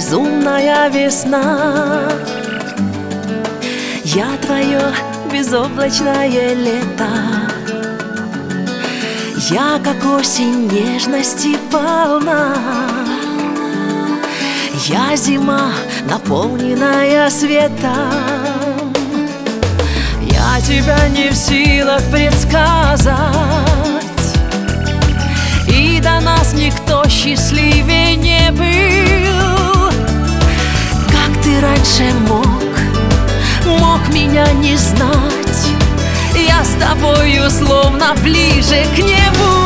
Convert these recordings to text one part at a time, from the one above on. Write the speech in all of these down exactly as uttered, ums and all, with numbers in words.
безумная весна. Я твое безоблачное лето. Я, как осень, нежности полна. Я зима, наполненная светом. Я тебя не в силах предсказать, и до нас никто счастливее не был. Как ты раньше мог, мог меня не знать? Я с тобою словно ближе к небу.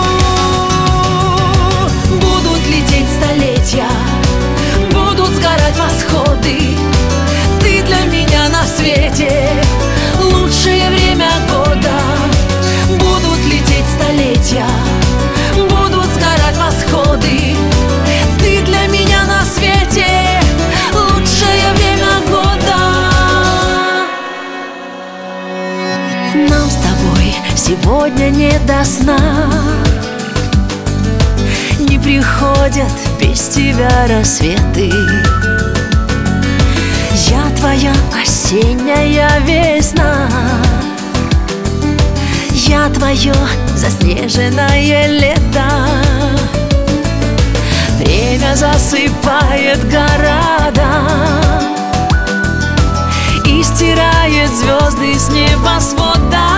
Будут лететь столетия, будут сгорать восходы. Ты для меня на свете лучшее время года. Будут лететь столетия, будут сгорать восходы. Ты для меня на свете лучшее время года. Нам с тобой сегодня не до сна. Не приходят без тебя рассветы. Я твоя осенняя весна. Я твое заснеженное лето. Время засыпает города и стирает звезды с небосвода.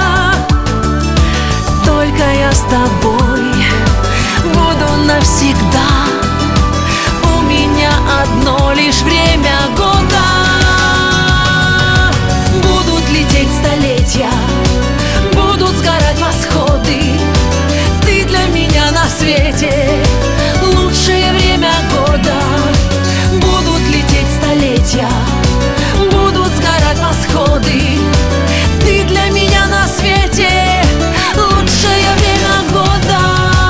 Только я с тобой буду навсегда. У меня одно лишь время года. Будут лететь столетия, будут сгорать восходы. Ты для меня на свете лучшее время года. Будут лететь столетия, будут сгорать восходы. Ты для меня на свете лучшее время года.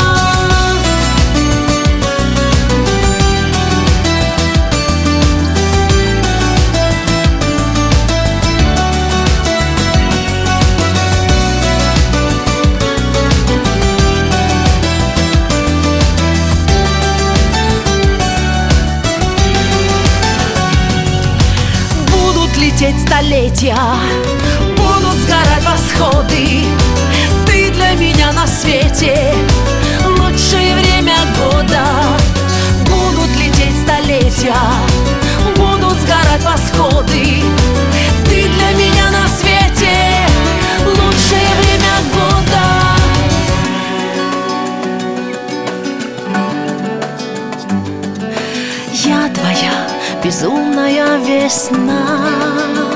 Лететь столетия, будут сгорать восходы. Ты для меня на свете лучшее время года. Будут лететь столетия, будут сгорать восходы. Ты для меня на свете лучшее время года. Я твоя безумная весна.